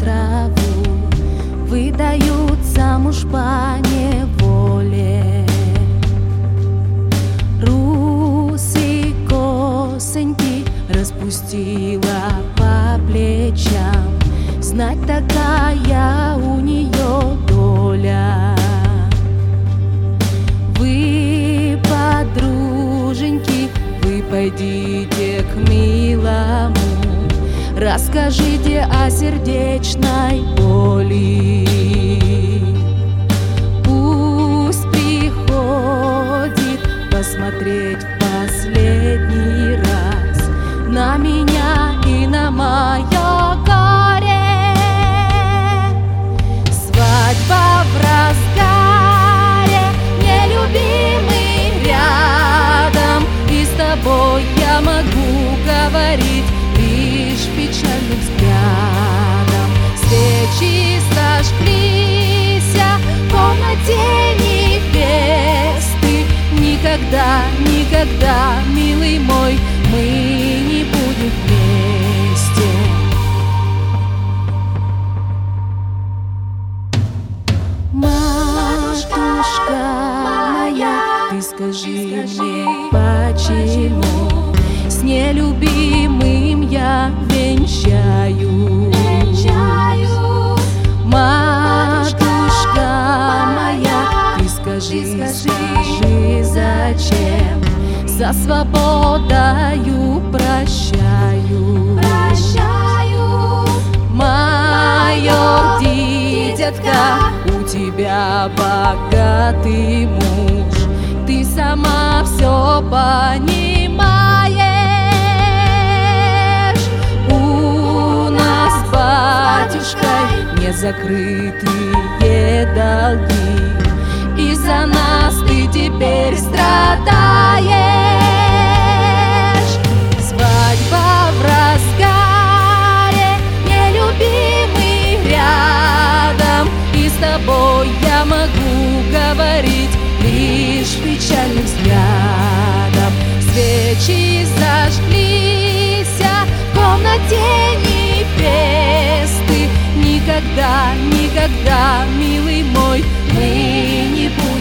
траву выдают замуж по неволе. Русые косоньки распустила по плечам, знать такая у нее доля. Вы, подруженьки, вы пойдите к милому, расскажите о сердечной боли. Пусть приходит посмотреть в последний раз на меня и на мое горе. Свадьба в разгаре, нелюбимый рядом, и с тобой я могу говорить лишь печальным взглядом. Свечи зажглись в комнате невесты. Никогда, никогда, милый мой, мы не будем вместе. Матушка моя, ты скажи мне, почему с нелюбимым я венчаю? Матушка моя, ты скажи, зачем за свободою прощаю? Мое дитятка, у тебя богатый муж, ты сама все понимаешь. У нас с батюшкой не закрытые долги, и за нас ты теперь страдаешь. Свадьба в разгаре, нелюбимый рядом, и с тобой я могу говорить лишь печальным взглядом. Свечи зажглись в комнате невесты. Никогда, никогда, милый мой, мы не будем